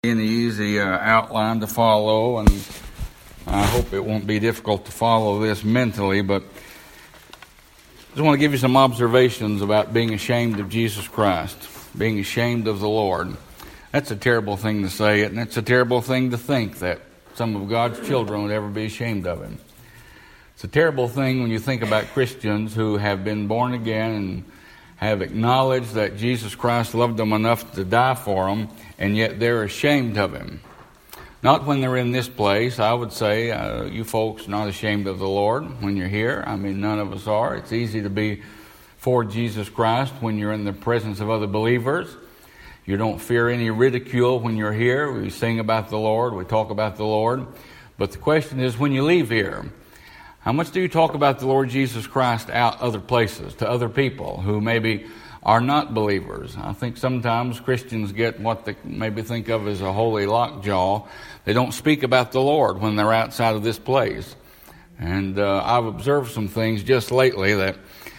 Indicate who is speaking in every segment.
Speaker 1: An easy outline to follow, and I hope it won't be difficult to follow this mentally, but I just want to give you some observations about being ashamed of Jesus Christ, being ashamed of the Lord. That's a terrible thing to say, and it's a terrible thing to think that some of God's children would ever be ashamed of Him. It's a terrible thing when you think about Christians who have been born again and have acknowledged that Jesus Christ loved them enough to die for them, and yet they're ashamed of Him. Not when they're in this place. I would say you folks are not ashamed of the Lord when you're here. I mean, none of us are. It's easy to be for Jesus Christ when you're in the presence of other believers. You don't fear any ridicule when you're here. We sing about the Lord. We talk about the Lord. But the question is, when you leave here, how much do you talk about the Lord Jesus Christ out other places, to other people who maybe are not believers? I think sometimes Christians get what they maybe think of as a holy lockjaw. They don't speak about the Lord when they're outside of this place. And I've observed some things just lately that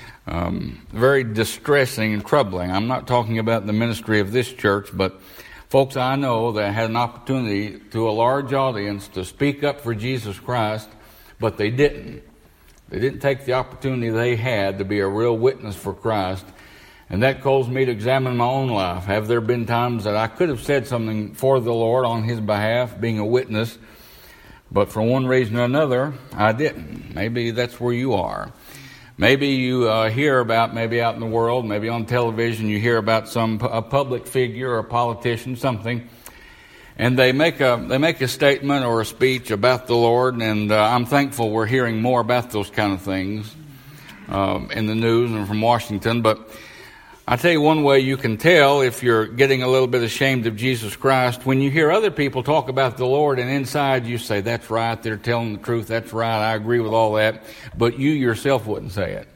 Speaker 1: very distressing and troubling. I'm not talking about the ministry of this church, but folks I know that had an opportunity to a large audience to speak up for Jesus Christ, but they didn't. They didn't take the opportunity they had to be a real witness for Christ. And that caused me to examine my own life. Have there been times that I could have said something for the Lord on His behalf, being a witness, but for one reason or another, I didn't? Maybe that's where you are. Maybe you hear about, maybe out in the world, maybe on television, you hear about a public figure or a politician, something, and they make a statement or a speech about the Lord, and I'm thankful we're hearing more about those kind of things in the news and from Washington. But I tell you one way you can tell if you're getting a little bit ashamed of Jesus Christ, when you hear other people talk about the Lord and inside you say, that's right, they're telling the truth, that's right, I agree with all that, but you yourself wouldn't say it.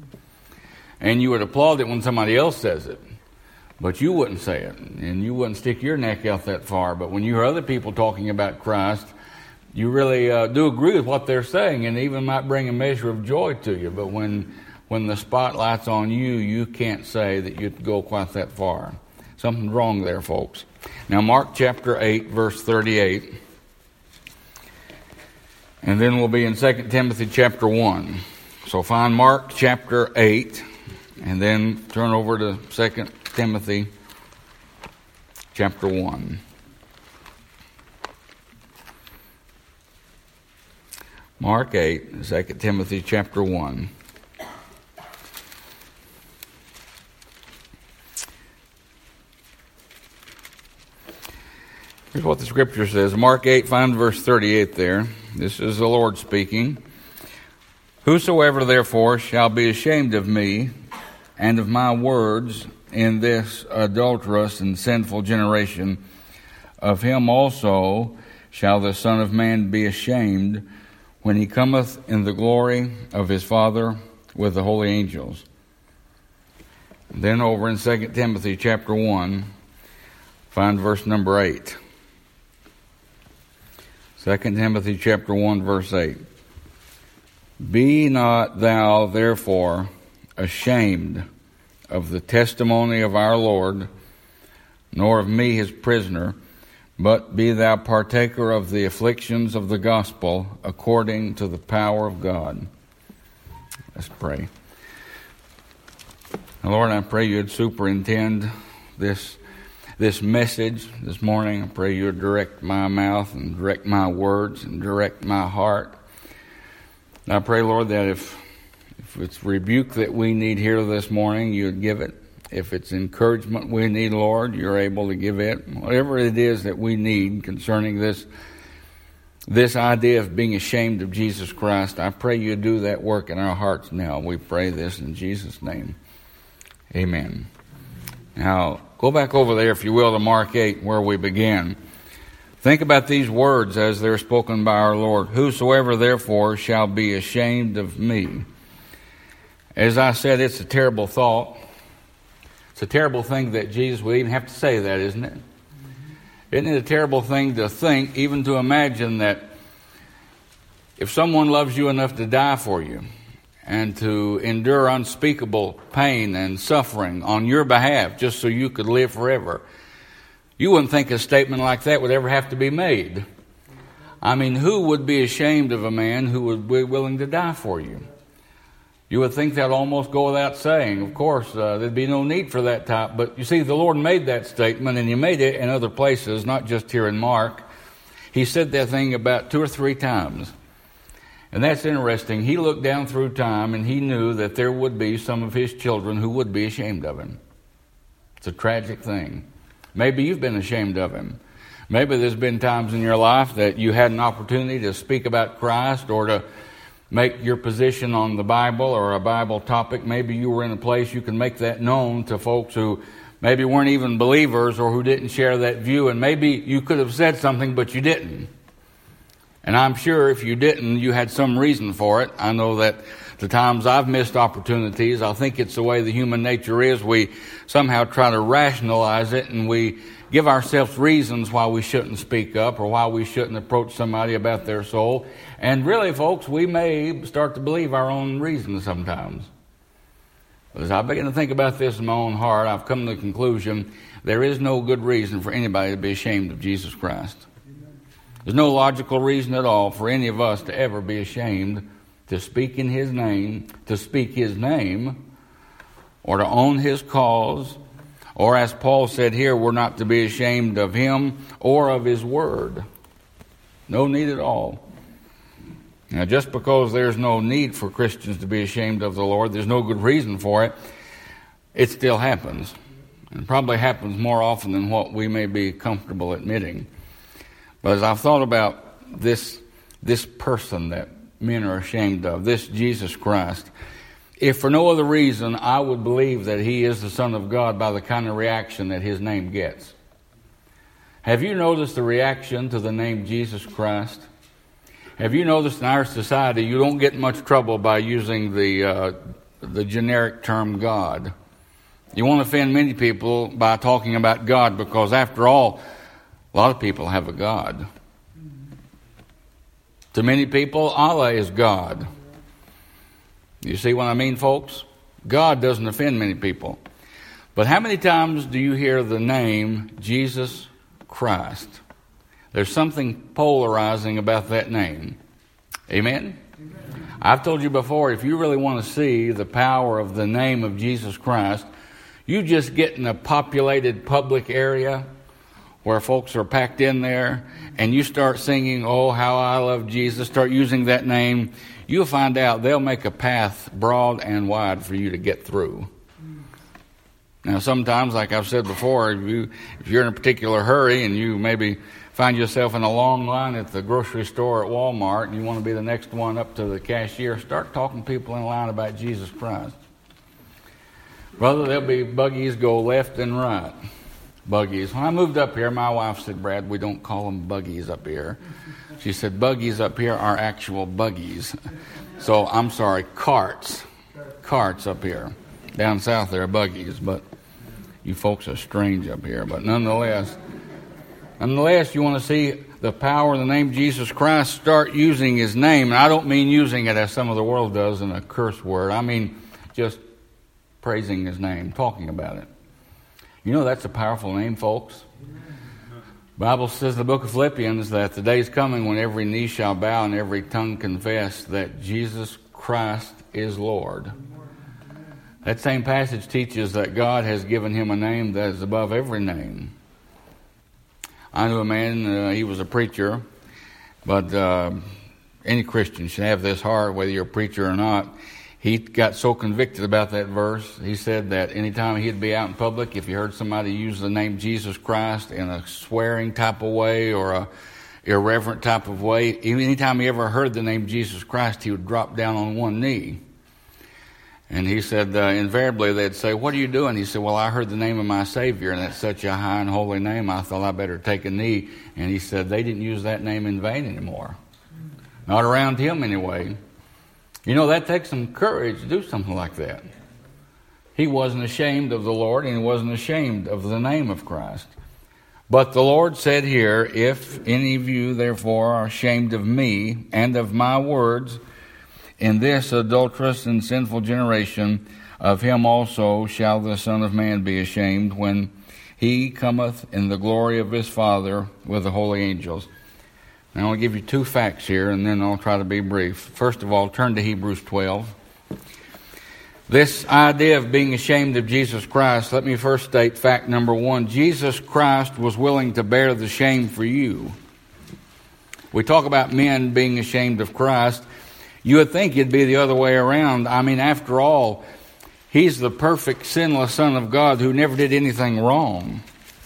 Speaker 1: And you would applaud it when somebody else says it. But you wouldn't say it, and you wouldn't stick your neck out that far. But when you hear other people talking about Christ, you really do agree with what they're saying, and even might bring a measure of joy to you. But when the spotlight's on you, you can't say that you'd go quite that far. Something's wrong there, folks. Now, Mark chapter 8, verse 38. And then we'll be in 2 Timothy chapter 1. So find Mark chapter 8, and then turn over to 2 Timothy chapter 1. Mark 8, 2 Timothy chapter 1. Here's what the scripture says. Mark 8, find verse 38 there. This is the Lord speaking. Whosoever therefore shall be ashamed of me and of my words in this adulterous and sinful generation, of him also shall the Son of Man be ashamed when he cometh in the glory of his Father with the holy angels. And then over in 2 Timothy chapter 1, find verse number 8. 2 Timothy chapter 1, verse 8. Be not thou therefore ashamed of the testimony of our Lord, nor of me his prisoner, but be thou partaker of the afflictions of the gospel according to the power of God. Let's pray. Lord, I pray you'd superintend this message this morning. I pray you'd direct my mouth and direct my words and direct my heart. And I pray, Lord, that if it's rebuke that we need here this morning, you'd give it. If it's encouragement we need, Lord, you're able to give it. Whatever it is that we need concerning this idea of being ashamed of Jesus Christ, I pray you do that work in our hearts now. We pray this in Jesus' name. Amen. Now, go back over there, if you will, to Mark 8, where we began. Think about these words as they're spoken by our Lord. Whosoever therefore shall be ashamed of me. As I said, it's a terrible thought. It's a terrible thing that Jesus would even have to say that, isn't it? Isn't it a terrible thing to think, even to imagine that if someone loves you enough to die for you and to endure unspeakable pain and suffering on your behalf just so you could live forever, You wouldn't think a statement like that would ever have to be made. I mean, who would be ashamed of a man who would be willing to die for you? You would think that would almost go without saying. Of course, there'd be no need for that type. But you see, the Lord made that statement, and He made it in other places, not just here in Mark. He said that thing about 2 or 3 times. And that's interesting. He looked down through time, and He knew that there would be some of His children who would be ashamed of Him. It's a tragic thing. Maybe you've been ashamed of Him. Maybe there's been times in your life that you had an opportunity to speak about Christ or to make your position on the Bible or a Bible topic. Maybe you were in a place you can make that known to folks who maybe weren't even believers or who didn't share that view. And maybe you could have said something, but you didn't. And I'm sure if you didn't, you had some reason for it. I know that the times I've missed opportunities, I think it's the way the human nature is. We somehow try to rationalize it, and we give ourselves reasons why we shouldn't speak up or why we shouldn't approach somebody about their soul. And really, folks, we may start to believe our own reasons sometimes. As I begin to think about this in my own heart, I've come to the conclusion there is no good reason for anybody to be ashamed of Jesus Christ. There's no logical reason at all for any of us to ever be ashamed to speak in His name, to speak His name, or to own His cause, or as Paul said here, we're not to be ashamed of Him or of His word. No need at all. Now, just because there's no need for Christians to be ashamed of the Lord, there's no good reason for it, it still happens. And probably happens more often than what we may be comfortable admitting. But as I've thought about this person that men are ashamed of, this Jesus Christ, if for no other reason, I would believe that He is the Son of God by the kind of reaction that His name gets. Have you noticed the reaction to the name Jesus Christ? Have you noticed in our society you don't get much trouble by using the generic term God? You won't offend many people by talking about God because, after all, a lot of people have a God. To many people, Allah is God. You see what I mean, folks? God doesn't offend many people. But how many times do you hear the name Jesus Christ? There's something polarizing about that name. Amen? Amen? I've told you before, if you really want to see the power of the name of Jesus Christ, you just get in a populated public area where folks are packed in there, and you start singing, "Oh, how I love Jesus," start using that name, you'll find out they'll make a path broad and wide for you to get through. Now, sometimes, like I've said before, if you're in a particular hurry and you maybe find yourself in a long line at the grocery store at Walmart and you want to be the next one up to the cashier, start talking to people in line about Jesus Christ. Brother, there'll be buggies go left and right. Buggies. When I moved up here, my wife said, "Brad, we don't call them buggies up here." She said, "Buggies up here are actual buggies." So, I'm sorry, carts. Carts up here. Down south there are buggies, but you folks are strange up here. But nonetheless, you want to see the power of the name Jesus Christ, start using His name. And I don't mean using it as some of the world does in a curse word. I mean just praising His name, talking about it. You know that's a powerful name, folks. The Bible says in the book of Philippians that the day is coming when every knee shall bow and every tongue confess that Jesus Christ is Lord. That same passage teaches that God has given Him a name that is above every name. I knew a man, he was a preacher, but any Christian should have this heart, whether you're a preacher or not. He got so convicted about that verse, he said that anytime he'd be out in public, if he heard somebody use the name Jesus Christ in a swearing type of way or a irreverent type of way, anytime he ever heard the name Jesus Christ, he would drop down on one knee. And he said, invariably they'd say, "What are you doing?" He said, "Well, I heard the name of my Savior, and it's such a high and holy name, I thought I better take a knee." And he said, they didn't use that name in vain anymore. Not around him anyway. You know, that takes some courage to do something like that. He wasn't ashamed of the Lord, and he wasn't ashamed of the name of Christ. But the Lord said here, "If any of you, therefore, are ashamed of me and of my words in this adulterous and sinful generation, of him also shall the Son of Man be ashamed when he cometh in the glory of his Father with the holy angels. Now I'll give you two facts here, and then I'll try to be brief. First of all, turn to Hebrews 12. This idea of being ashamed of Jesus Christ, let me first state fact number one. Jesus Christ was willing to bear the shame for you. We talk about men being ashamed of Christ. You would think it'd be the other way around. I mean, after all, he's the perfect, sinless Son of God who never did anything wrong.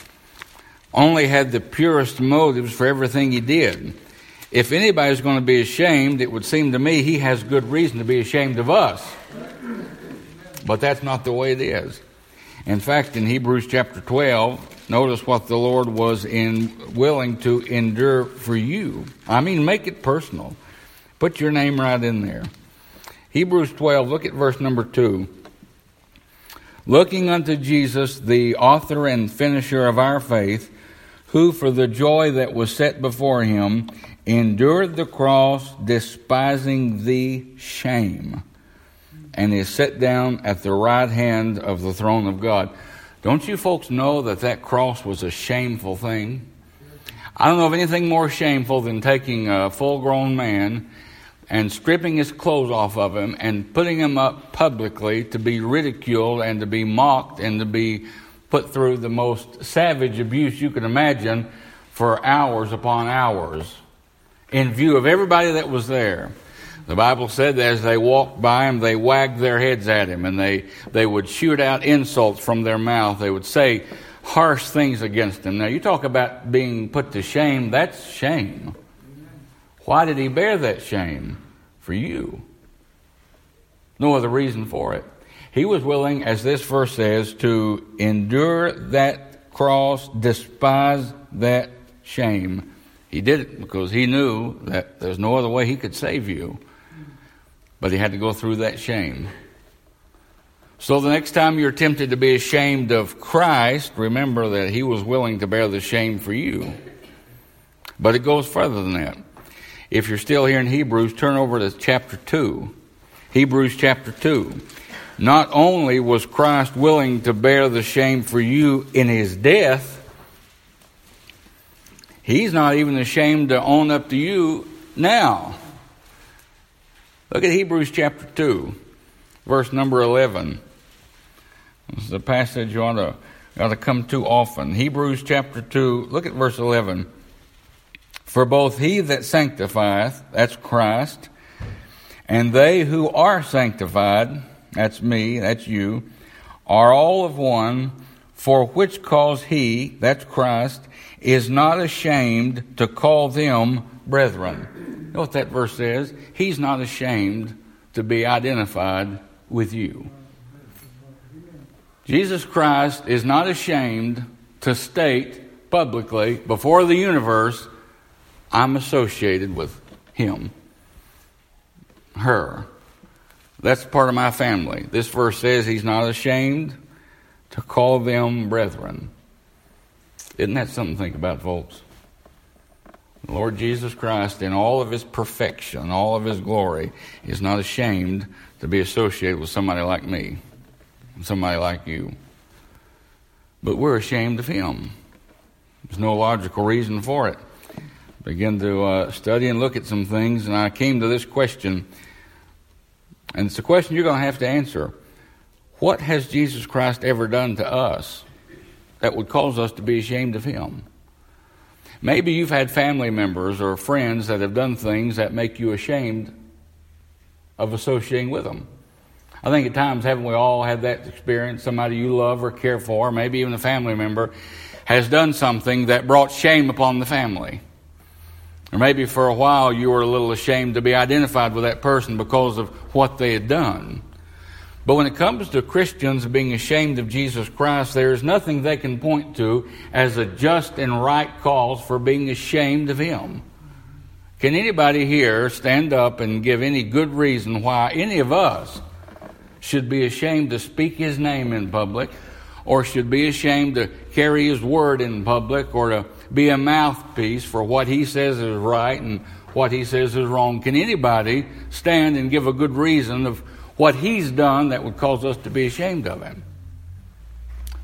Speaker 1: Only had the purest motives for everything he did. If anybody's going to be ashamed, it would seem to me he has good reason to be ashamed of us. But that's not the way it is. In fact, in Hebrews chapter 12, notice what the Lord was willing to endure for you. I mean, make it personal. Put your name right in there. Hebrews 12, look at verse number 2. Looking unto Jesus, the author and finisher of our faith, who for the joy that was set before him endured the cross, despising the shame, and is set down at the right hand of the throne of God. Don't you folks know that cross was a shameful thing? I don't know of anything more shameful than taking a full-grown man and stripping his clothes off of him and putting him up publicly to be ridiculed and to be mocked and to be put through the most savage abuse you can imagine for hours upon hours in view of everybody that was there. The Bible said that as they walked by him, they wagged their heads at him, and they would shoot out insults from their mouth. They would say harsh things against him. Now, you talk about being put to shame, that's shame. Why did he bear that shame? For you. No other reason for it. He was willing, as this verse says, to endure that cross, despise that shame. He did it because he knew that there's no other way he could save you. But he had to go through that shame. So the next time you're tempted to be ashamed of Christ, remember that he was willing to bear the shame for you. But it goes further than that. If you're still here in Hebrews, turn over to chapter 2. Hebrews chapter 2. Not only was Christ willing to bear the shame for you in his death, he's not even ashamed to own up to you now. Look at Hebrews chapter 2, verse number 11. This is a passage you ought to come to often. Hebrews chapter 2, look at verse 11. For both he that sanctifieth, that's Christ, and they who are sanctified, that's me, that's you, are all of one, for which cause he, that's Christ, is not ashamed to call them brethren. You know what that verse says? He's not ashamed to be identified with you. Jesus Christ is not ashamed to state publicly before the universe, I'm associated with him, her. That's part of my family. This verse says he's not ashamed to call them brethren. Isn't that something to think about, folks? The Lord Jesus Christ, in all of his perfection, all of his glory, is not ashamed to be associated with somebody like me, somebody like you. But we're ashamed of him. There's no logical reason for it. Begin to study and look at some things, and I came to this question, and it's a question you're going to have to answer. What has Jesus Christ ever done to us that would cause us to be ashamed of him? Maybe you've had family members or friends that have done things that make you ashamed of associating with them. I think at times, haven't we all had that experience? Somebody you love or care for, maybe even a family member, has done something that brought shame upon the family. Or maybe for a while you were a little ashamed to be identified with that person because of what they had done. But when it comes to Christians being ashamed of Jesus Christ, there is nothing they can point to as a just and right cause for being ashamed of him. Can anybody here stand up and give any good reason why any of us should be ashamed to speak his name in public, or should be ashamed to carry his word in public, or to be a mouthpiece for what he says is right and what he says is wrong? Can anybody stand and give a good reason of what he's done that would cause us to be ashamed of him?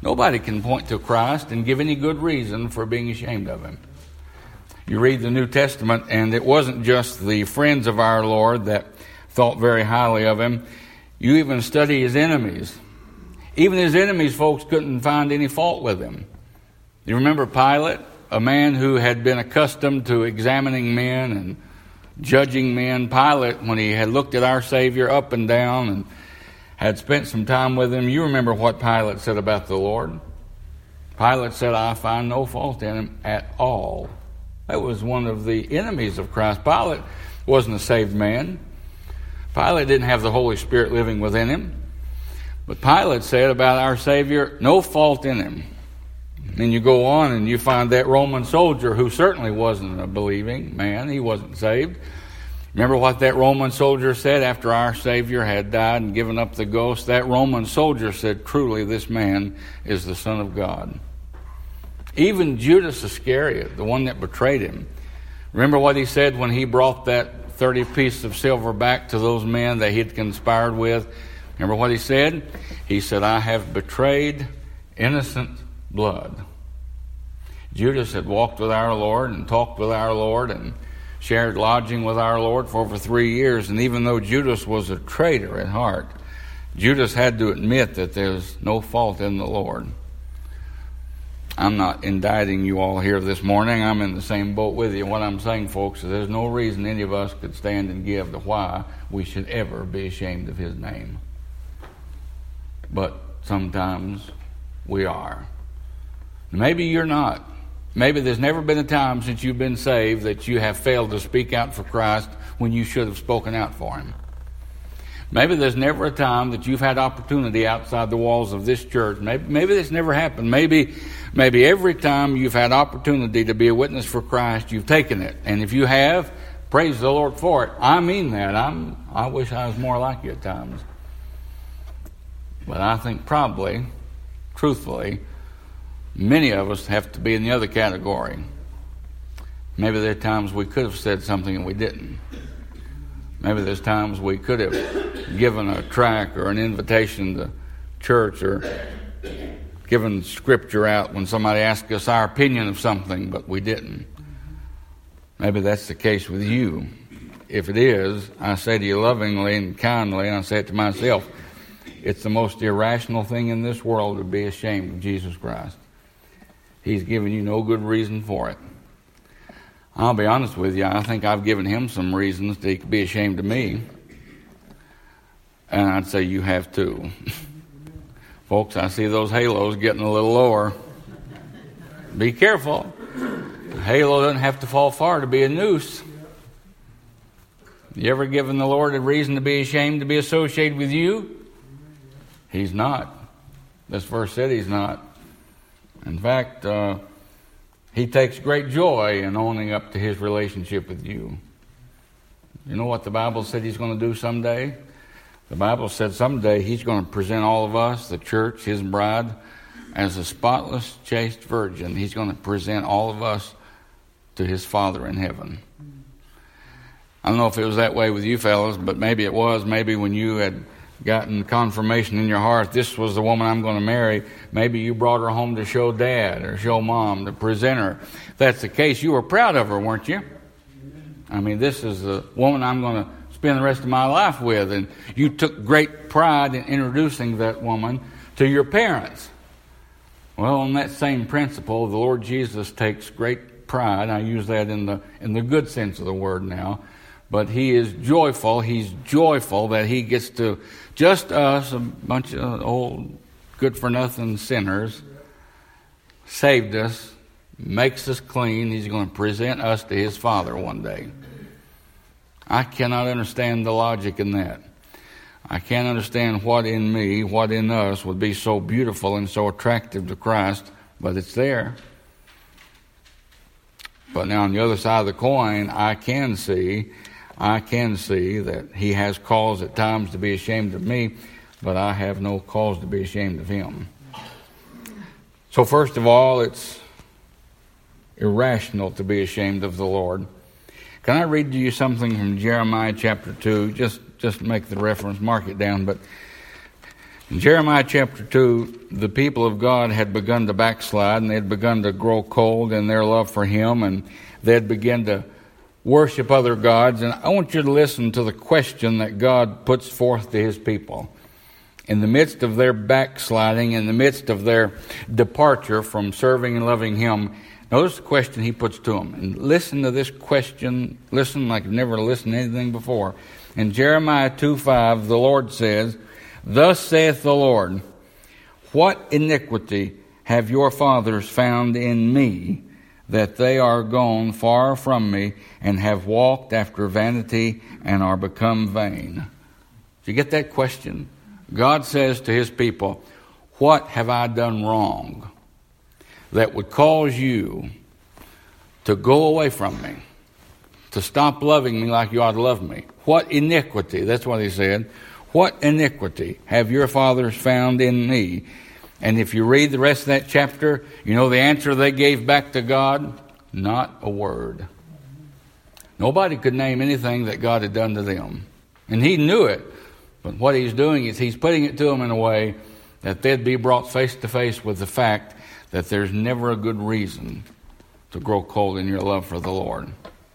Speaker 1: Nobody can point to Christ and give any good reason for being ashamed of him. You read the New Testament, and it wasn't just the friends of our Lord that thought very highly of him. You even study his enemies. Even his enemies, folks, couldn't find any fault with him. You remember Pilate, a man who had been accustomed to examining men and judging men. Pilate, when he had looked at our Savior up and down and had spent some time with him, you remember what Pilate said about the Lord. Pilate said, I find no fault in him at all. That was one of the enemies of Christ. Pilate wasn't a saved man. Pilate didn't have the Holy Spirit living within him. But Pilate said about our Savior, no fault in him. And you go on and you find that Roman soldier who certainly wasn't a believing man. He wasn't saved. Remember what that Roman soldier said after our Savior had died and given up the ghost? That Roman soldier said, truly this man is the Son of God. Even Judas Iscariot, the one that betrayed him, remember what he said when he brought that 30 pieces of silver back to those men that he had conspired with? Remember what he said? He said, I have betrayed innocent blood. Judas had walked with our Lord and talked with our Lord and shared lodging with our Lord for over 3 years. And even though Judas was a traitor at heart, Judas had to admit that there's no fault in the Lord. I'm not indicting you all here this morning. I'm in the same boat with you. What I'm saying, folks, is there's no reason any of us could stand and give to why we should ever be ashamed of his name. But sometimes we are. Maybe you're not. Maybe there's never been a time since you've been saved that you have failed to speak out for Christ when you should have spoken out for him. Maybe there's never a time that you've had opportunity outside the walls of this church. Maybe this never happened. Maybe every time you've had opportunity to be a witness for Christ, you've taken it. And if you have, praise the Lord for it. I mean that. I wish I was more like you at times. But I think probably, truthfully, many of us have to be in the other category. Maybe there are times we could have said something and we didn't. Maybe there's times we could have given a tract or an invitation to church or given scripture out when somebody asked us our opinion of something, but we didn't. Maybe that's the case with you. If it is, I say to you lovingly and kindly, and I say it to myself, it's the most irrational thing in this world to be ashamed of Jesus Christ. He's given you no good reason for it. I'll be honest with you, I think I've given him some reasons that he could be ashamed of me. And I'd say you have too. Folks, I see those halos getting a little lower. Be careful. A halo doesn't have to fall far to be a noose. You ever given the Lord a reason to be ashamed to be associated with you? He's not. This verse said he's not. In fact, he takes great joy in owning up to his relationship with you. You know what the Bible said he's going to do someday? The Bible said someday he's going to present all of us, the church, his bride, as a spotless, chaste virgin. He's going to present all of us to his Father in heaven. I don't know if it was that way with you fellas, but maybe it was. Maybe when you had gotten confirmation in your heart, this was the woman I'm going to marry, maybe you brought her home to show Dad or show Mom, to present her. If that's the case, you were proud of her, weren't you? I mean, this is the woman I'm going to spend the rest of my life with, and you took great pride in introducing that woman to your parents. Well, on that same principle, the Lord Jesus takes great pride. I use that in the good sense of the word now. But he is joyful. He's joyful that he gets to, just us, a bunch of old good-for-nothing sinners, saved us, makes us clean. He's going to present us to his Father one day. I cannot understand the logic in that. I can't understand what in me, what in us would be so beautiful and so attractive to Christ, but it's there. But now on the other side of the coin, I can see that he has cause at times to be ashamed of me, but I have no cause to be ashamed of him. So first of all, it's irrational to be ashamed of the Lord. Can I read to you something from Jeremiah chapter 2? Just make the reference, mark it down. But In Jeremiah chapter 2, the people of God had begun to backslide, and they had begun to grow cold in their love for Him, and they had begun to worship other gods. And I want you to listen to the question that God puts forth to His people. In the midst of their backsliding, in the midst of their departure from serving and loving Him, notice the question He puts to them. And listen to this question. Listen like you've never listened to anything before. In Jeremiah 2:5, the Lord says, "Thus saith the Lord, what iniquity have your fathers found in me, that they are gone far from me, and have walked after vanity, and are become vain?" Did you get that question? God says to His people, what have I done wrong that would cause you to go away from me, to stop loving me like you ought to love me? What iniquity, that's what He said, what iniquity have your fathers found in me? And if you read the rest of that chapter, you know the answer they gave back to God? Not a word. Nobody could name anything that God had done to them. And He knew it. But what He's doing is He's putting it to them in a way that they'd be brought face to face with the fact that there's never a good reason to grow cold in your love for the Lord.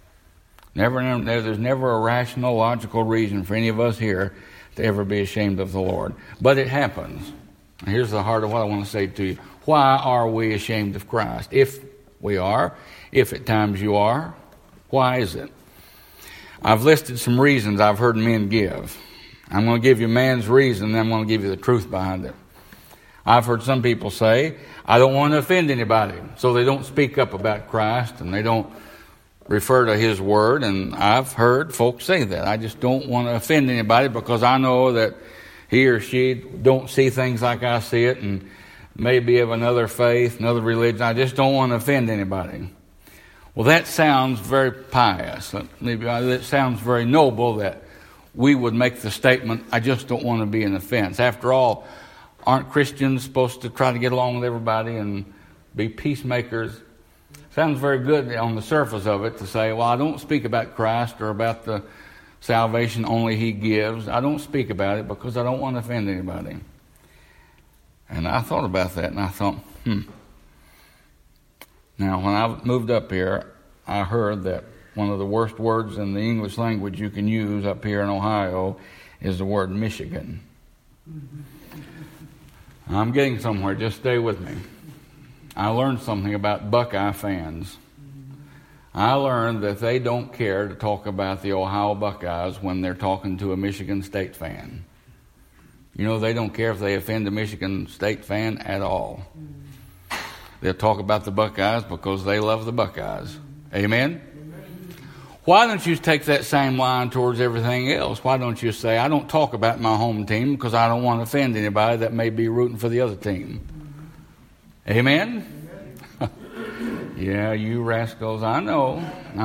Speaker 1: There's never a rational, logical reason for any of us here to ever be ashamed of the Lord. But it happens. And here's the heart of what I want to say to you. Why are we ashamed of Christ? If we are, if at times you are, why is it? I've listed some reasons I've heard men give. I'm going to give you man's reason, and I'm going to give you the truth behind it. I've heard some people say, I don't want to offend anybody, so they don't speak up about Christ, and they don't refer to His Word, and I've heard folks say that. I just don't want to offend anybody because I know that he or she don't see things like I see it, and maybe of another faith, another religion. I just don't want to offend anybody. Well, that sounds very pious. That sounds very noble that we would make the statement, I just don't want to be an offense. After all, aren't Christians supposed to try to get along with everybody and be peacemakers? Sounds very good on the surface of it to say, well, I don't speak about Christ or about the salvation only He gives. I don't speak about it because I don't want to offend anybody. And I thought about that, and I thought, Now, when I moved up here, I heard that one of the worst words in the English language you can use up here in Ohio is the word Michigan. I'm getting somewhere. Just stay with me. I learned something about Buckeye fans. I learned that they don't care to talk about the Ohio Buckeyes when they're talking to a Michigan State fan. You know, they don't care if they offend a Michigan State fan at all. They'll talk about the Buckeyes because they love the Buckeyes. Amen? Why don't you take that same line towards everything else? Why don't you say, I don't talk about my home team because I don't want to offend anybody that may be rooting for the other team. Amen? Yeah, you rascals, I know.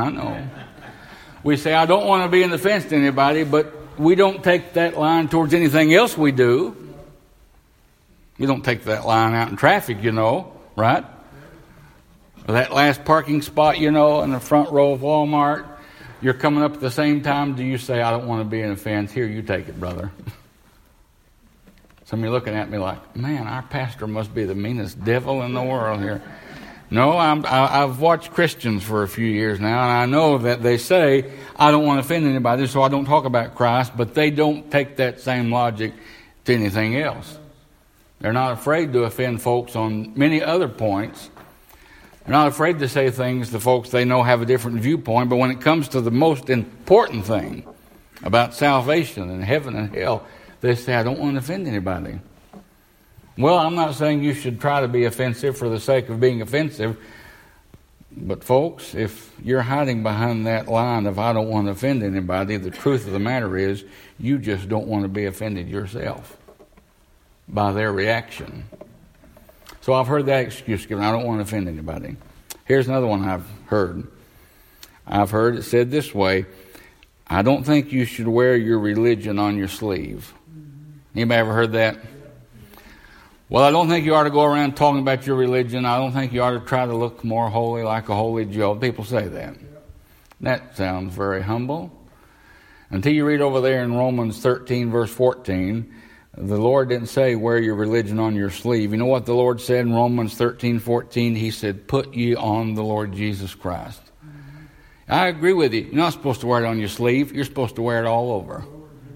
Speaker 1: We say, I don't want to be an offense to anybody, but we don't take that line towards anything else we do. We don't take that line out in traffic, you know, right? Or that last parking spot, you know, in the front row of Walmart. You're coming up at the same time. Do you say, I don't want to be an offense? Here, you take it, brother. Some of you looking at me like, man, our pastor must be the meanest devil in the world here. No, I've watched Christians for a few years now, and I know that they say, I don't want to offend anybody, so I don't talk about Christ, but they don't take that same logic to anything else. They're not afraid to offend folks on many other points. They're not afraid to say things to folks they know have a different viewpoint, but when it comes to the most important thing about salvation and heaven and hell, they say, I don't want to offend anybody. Well, I'm not saying you should try to be offensive for the sake of being offensive, but folks, if you're hiding behind that line of I don't want to offend anybody, the truth of the matter is you just don't want to be offended yourself by their reaction. So I've heard that excuse given. I don't want to offend anybody. Here's another one I've heard. I've heard it said this way, I don't think you should wear your religion on your sleeve. Anybody ever heard that? Well, I don't think you ought to go around talking about your religion. I don't think you ought to try to look more holy like a holy Joe. People say that. That sounds very humble. Until you read over there in Romans 13, verse 14, The Lord didn't say wear your religion on your sleeve. You know what the Lord said in Romans 13:14? He said, put ye on the Lord Jesus Christ. I agree with you. You're not supposed to wear it on your sleeve. You're supposed to wear it all over.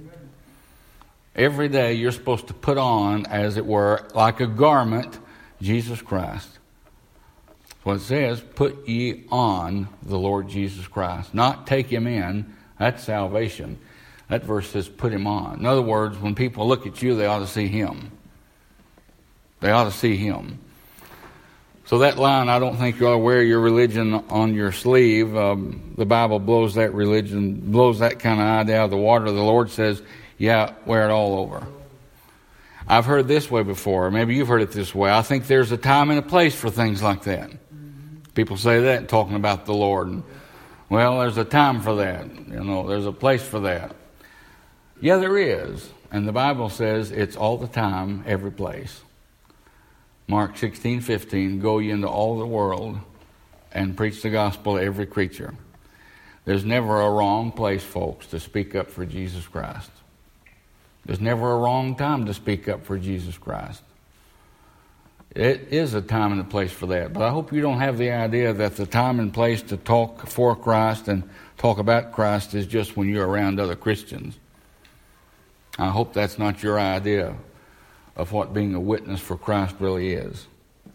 Speaker 1: Every day you're supposed to put on, as it were, like a garment, Jesus Christ. That's what it says, put ye on the Lord Jesus Christ. Not take him in. That's salvation. That verse says put him on. In other words, when people look at you, they ought to see him. They ought to see him. So that line, I don't think you ought to wear your religion on your sleeve. The Bible blows that kind of idea out of the water. The Lord says, yeah, wear it all over. I've heard this way before. Maybe you've heard it this way. I think there's a time and a place for things like that. People say that talking about the Lord. Well, there's a time for that. There's a place for that. Yeah, there is. And the Bible says it's all the time, every place. Mark 16:15, go ye into all the world and preach the gospel to every creature. There's never a wrong place, folks, to speak up for Jesus Christ. There's never a wrong time to speak up for Jesus Christ. It is a time and a place for that. But I hope you don't have the idea that the time and place to talk for Christ and talk about Christ is just when you're around other Christians. I hope that's not your idea of what being a witness for Christ really is.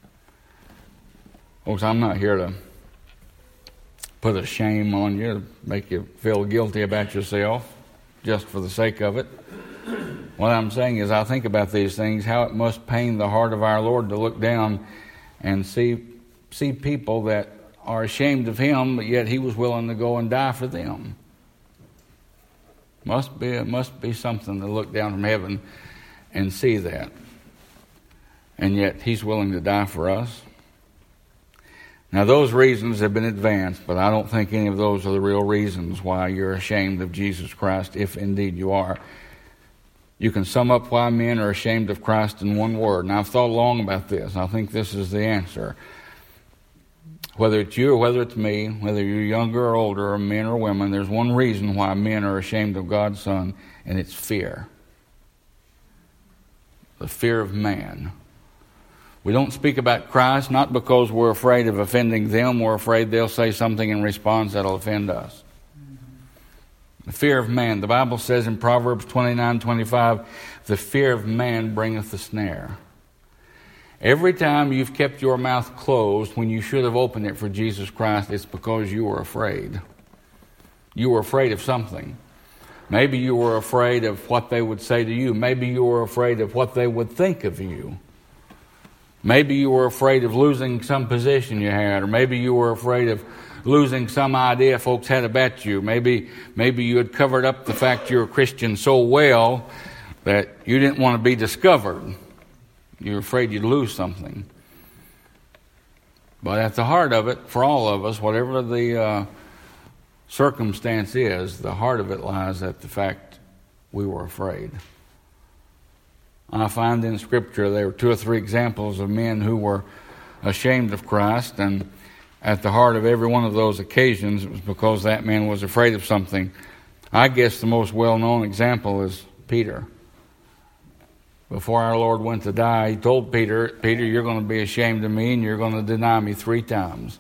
Speaker 1: Folks, I'm not here to put a shame on you, to make you feel guilty about yourself, just for the sake of it. What I'm saying is, I think about these things, how it must pain the heart of our Lord to look down and see people that are ashamed of him, but yet he was willing to go and die for them. Must be something to look down from heaven and see that. And yet he's willing to die for us. Now those reasons have been advanced, but I don't think any of those are the real reasons why you're ashamed of Jesus Christ, if indeed you are. You can sum up why men are ashamed of Christ in one word. And I've thought long about this. I think this is the answer. Whether it's you or whether it's me, whether you're younger or older, or men or women, there's one reason why men are ashamed of God's Son, and it's fear. The fear of man. We don't speak about Christ not because we're afraid of offending them. We're afraid they'll say something in response that'll offend us. The fear of man. The Bible says in Proverbs 29:25, the fear of man bringeth a snare. Every time you've kept your mouth closed when you should have opened it for Jesus Christ, it's because you were afraid. You were afraid of something. Maybe you were afraid of what they would say to you. Maybe you were afraid of what they would think of you. Maybe you were afraid of losing some position you had, or maybe you were afraid of losing some idea folks had about you. Maybe you had covered up the fact you're a Christian so well that you didn't want to be discovered. You're afraid you'd lose something. But at the heart of it, for all of us, whatever the circumstance is, the heart of it lies at the fact we were afraid. I find in Scripture there were 2 or 3 examples of men who were ashamed of Christ, and at the heart of every one of those occasions, it was because that man was afraid of something. I guess the most well-known example is Peter. Before our Lord went to die, he told Peter, you're going to be ashamed of me and you're going to deny me 3 times.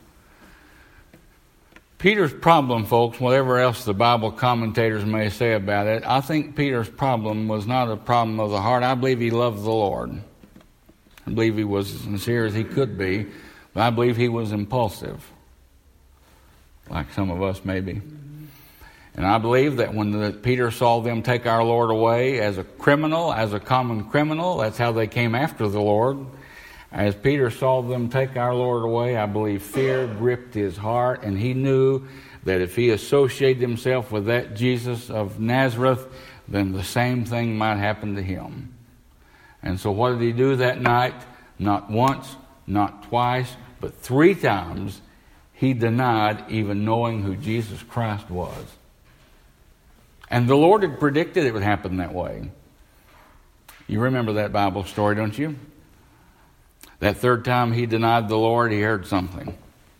Speaker 1: Peter's problem, folks, whatever else the Bible commentators may say about it, I think Peter's problem was not a problem of the heart. I believe he loved the Lord. I believe he was as sincere as he could be, but I believe he was impulsive, like some of us maybe. And I believe that when Peter saw them take our Lord away as a criminal, as a common criminal, that's how they came after the Lord. As Peter saw them take our Lord away, I believe fear gripped his heart, and he knew that if he associated himself with that Jesus of Nazareth, then the same thing might happen to him. And so what did he do that night? Not once, not twice, but 3 times he denied even knowing who Jesus Christ was. And the Lord had predicted it would happen that way. You remember that Bible story, don't you? That 3rd time he denied the Lord, he heard something.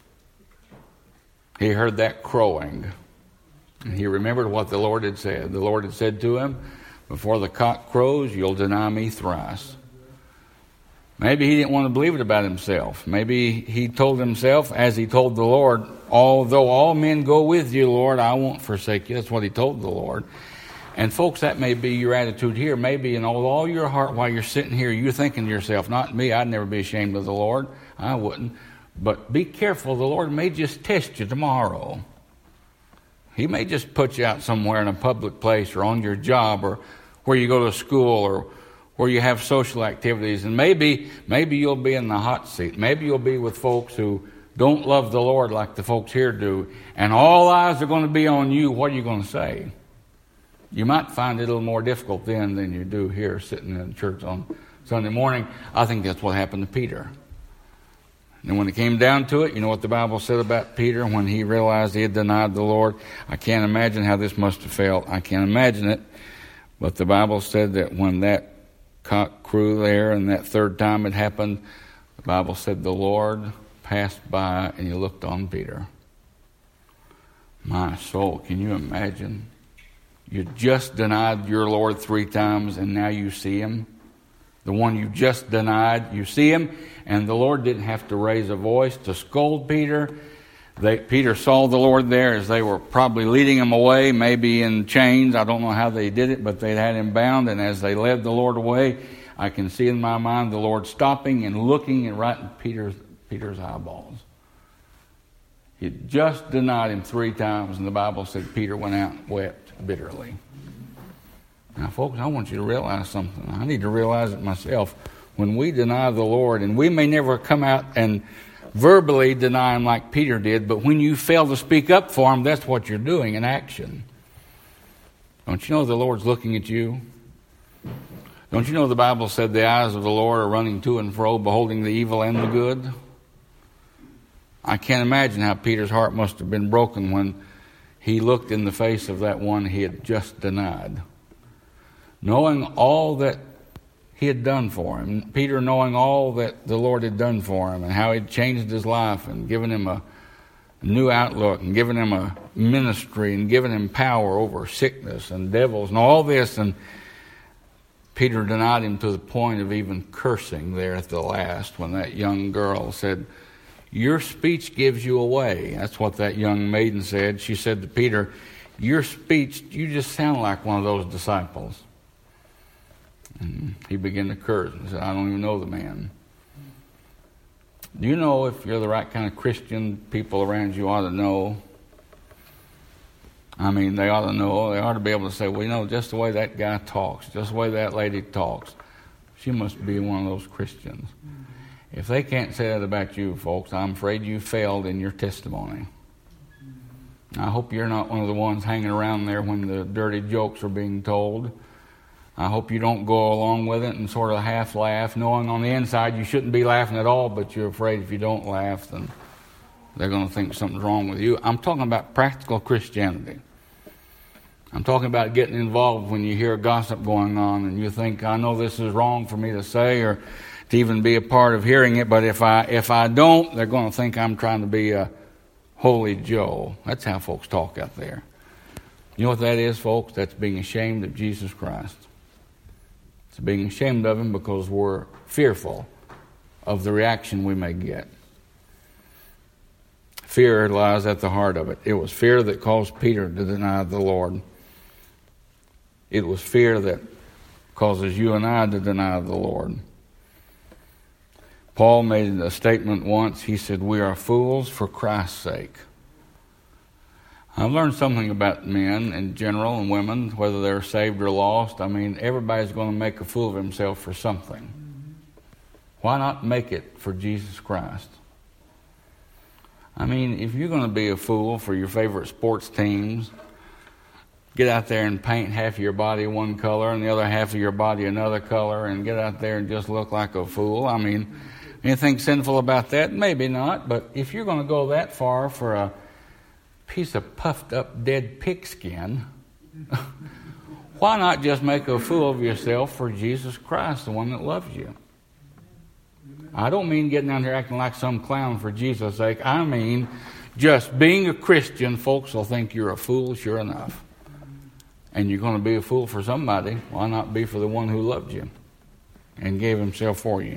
Speaker 1: He heard that crowing. And he remembered what the Lord had said. The Lord had said to him, Before the cock crows, you'll deny me thrice. Maybe he didn't want to believe it about himself. Maybe he told himself, as he told the Lord, although all men go with you, Lord, I won't forsake you. That's what he told the Lord. And folks, that may be your attitude here. Maybe in all your heart while you're sitting here, you're thinking to yourself, not me, I'd never be ashamed of the Lord. I wouldn't. But be careful, the Lord may just test you tomorrow. He may just put you out somewhere in a public place or on your job or where you go to school or where you have social activities. And maybe you'll be in the hot seat. Maybe you'll be with folks who don't love the Lord like the folks here do. And all eyes are going to be on you. What are you going to say? You might find it a little more difficult then than you do here sitting in church on Sunday morning. I think that's what happened to Peter. And when it came down to it, you know what the Bible said about Peter when he realized he had denied the Lord? I can't imagine how this must have felt. I can't imagine it. But the Bible said that when that cock crew there and that third time it happened, the Bible said the Lord passed by and he looked on Peter. My soul, can you imagine? You just denied your Lord 3 times and now you see him. The one you just denied, you see him, and the Lord didn't have to raise a voice to scold Peter. Peter saw the Lord there as they were probably leading him away, maybe in chains. I don't know how they did it, but they had him bound, and as they led the Lord away, I can see in my mind the Lord stopping and looking and right in Peter's eyeballs. He had just denied him 3 times, and the Bible said Peter went out and wept bitterly. Now, folks, I want you to realize something. I need to realize it myself. When we deny the Lord, and we may never come out and verbally deny him like Peter did, but when you fail to speak up for him, that's what you're doing in action. Don't you know the Lord's looking at you? Don't you know the Bible said the eyes of the Lord are running to and fro, beholding the evil and the good? I can't imagine how Peter's heart must have been broken when he looked in the face of that one he had just denied. Knowing all that he had done for him, Peter knowing all that the Lord had done for him and how he'd changed his life and given him a new outlook and given him a ministry and given him power over sickness and devils and all this, and Peter denied him to the point of even cursing there at the last when that young girl said, "Your speech gives you away." That's what that young maiden said. She said to Peter, "Your speech, you just sound like one of those disciples." And he began to curse and said, "I don't even know the man." Do you know if you're the right kind of Christian, people around you ought to know? I mean, they ought to know. They ought to be able to say, well, you know, just the way that guy talks, just the way that lady talks, she must be one of those Christians. If they can't say that about you, folks, I'm afraid you failed in your testimony. I hope you're not one of the ones hanging around there when the dirty jokes are being told. I hope you don't go along with it and sort of half laugh, knowing on the inside you shouldn't be laughing at all, but you're afraid if you don't laugh, then they're going to think something's wrong with you. I'm talking about practical Christianity. I'm talking about getting involved when you hear gossip going on and you think, I know this is wrong for me to say or to even be a part of hearing it, but if I don't, they're going to think I'm trying to be a holy Joe. That's how folks talk out there. You know what that is, folks? That's being ashamed of Jesus Christ. It's being ashamed of him because we're fearful of the reaction we may get. Fear lies at the heart of it. It was fear that caused Peter to deny the Lord. It was fear that causes you and I to deny the Lord. Paul made a statement once. He said, "We are fools for Christ's sake." I've learned something about men in general and women, whether they're saved or lost. I mean, everybody's going to make a fool of himself for something. Why not make it for Jesus Christ? I mean, if you're going to be a fool for your favorite sports teams, get out there and paint half of your body one color and the other half of your body another color and get out there and just look like a fool. I mean, anything sinful about that? Maybe not, but if you're going to go that far for a piece of puffed up dead pigskin, why not just make a fool of yourself for Jesus Christ, the one that loves you? I don't mean getting down here acting like some clown for Jesus' sake. I mean just being a Christian. Folks will think you're a fool sure enough. and you're going to be a fool for somebody, why not be for the one who loved you and gave himself for you?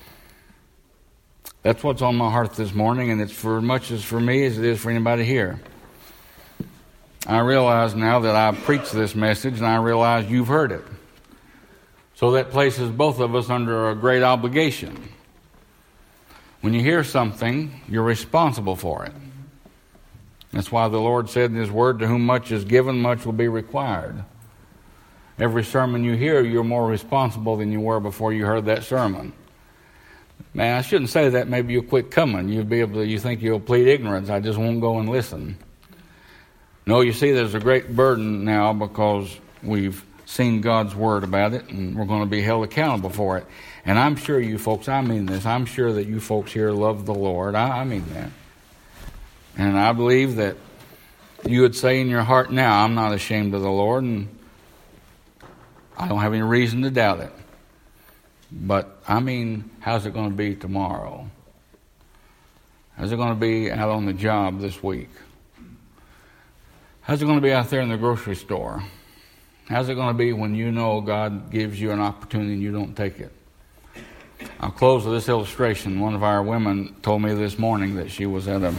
Speaker 1: That's what's on my heart this morning, and it's for much as for me as it is for anybody here. I realize now that I've preached this message, and I realize you've heard it. So that places both of us under a great obligation. When you hear something, you're responsible for it. That's why the Lord said in His Word, to whom much is given, much will be required. Every sermon you hear, you're more responsible than you were before you heard that sermon. Man, I shouldn't say that. Maybe you'll quit coming. You think you'll plead ignorance. I just won't go and listen. No, you see, there's a great burden now because we've seen God's Word about it, and we're going to be held accountable for it. And I'm sure you folks, I mean this, I'm sure that you folks here love the Lord. I mean that. And I believe that you would say in your heart now, I'm not ashamed of the Lord, and I don't have any reason to doubt it. But, I mean, how's it going to be tomorrow? How's it going to be out on the job this week? How's it going to be out there in the grocery store? How's it going to be when you know God gives you an opportunity and you don't take it? I'll close with this illustration. One of our women told me this morning that she was at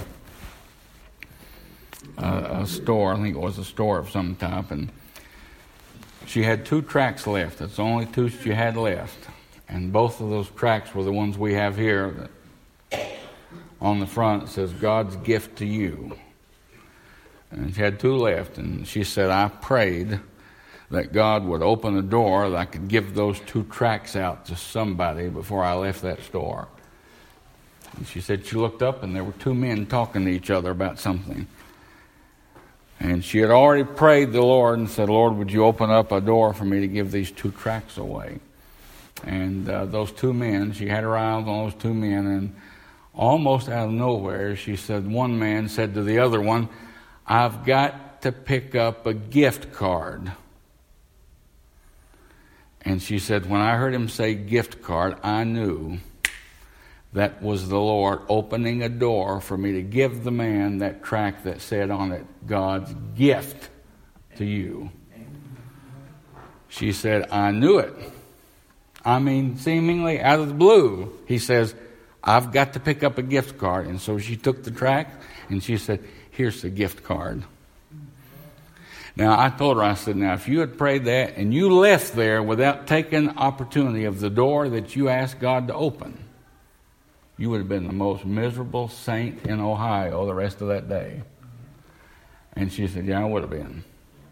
Speaker 1: a store, I think it was a store of some type, and she had 2 tracts left. That's the only 2 she had left. And both of those tracts were the ones we have here. That on the front it says, God's gift to you. And she had 2 left, and she said, I prayed that God would open a door that I could give those 2 tracts out to somebody before I left that store. And she said she looked up, and there were 2 men talking to each other about something. And she had already prayed the Lord and said, Lord, would you open up a door for me to give these 2 tracts away? And those 2 men, she had her eyes on those 2 men, and almost out of nowhere, she said, one man said to the other one, I've got to pick up a gift card. And she said, when I heard him say gift card, I knew that was the Lord opening a door for me to give the man that tract that said on it, God's gift to you. She said, I knew it. I mean, seemingly out of the blue, he says, I've got to pick up a gift card. And so she took the tract and she said, here's the gift card. Now, I told her, I said, now, if you had prayed that and you left there without taking opportunity of the door that you asked God to open, you would have been the most miserable saint in Ohio the rest of that day. And she said, yeah, I would have been.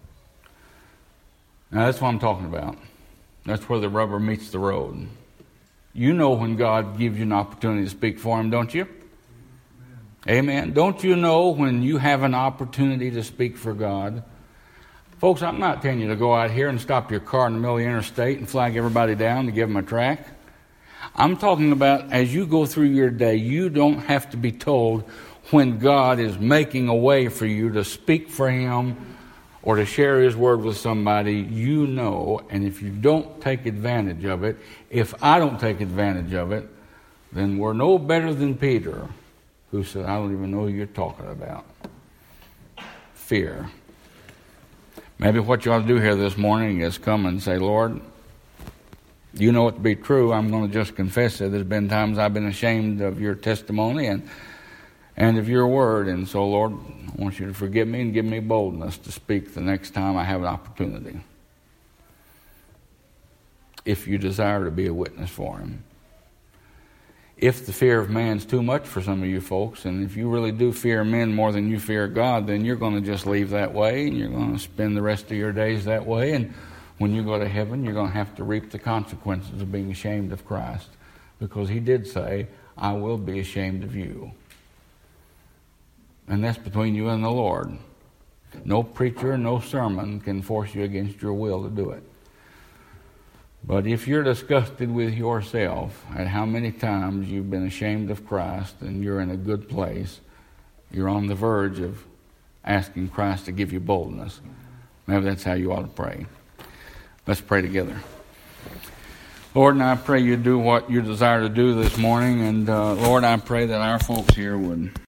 Speaker 1: Now, that's what I'm talking about. That's where the rubber meets the road. You know when God gives you an opportunity to speak for Him, don't you? Amen. Don't you know when you have an opportunity to speak for God? Folks, I'm not telling you to go out here and stop your car in the middle of the interstate and flag everybody down to give them a tract. I'm talking about as you go through your day, you don't have to be told when God is making a way for you to speak for Him or to share His Word with somebody. You know, and if you don't take advantage of it, if I don't take advantage of it, then we're no better than Peter, who said, I don't even know who you're talking about. Fear. Maybe what you ought to do here this morning is come and say, Lord, you know it to be true. I'm going to just confess it. There's been times I've been ashamed of your testimony and of your word. And so, Lord, I want you to forgive me and give me boldness to speak the next time I have an opportunity. If you desire to be a witness for Him. If the fear of man's too much for some of you folks, and if you really do fear men more than you fear God, then you're going to just leave that way, and you're going to spend the rest of your days that way, and when you go to heaven, you're going to have to reap the consequences of being ashamed of Christ, because He did say, I will be ashamed of you. And that's between you and the Lord. No preacher, no sermon can force you against your will to do it. But if you're disgusted with yourself at how many times you've been ashamed of Christ and you're in a good place, you're on the verge of asking Christ to give you boldness. Maybe that's how you ought to pray. Let's pray together. Lord, and I pray you do what you desire to do this morning. And Lord, I pray that our folks here would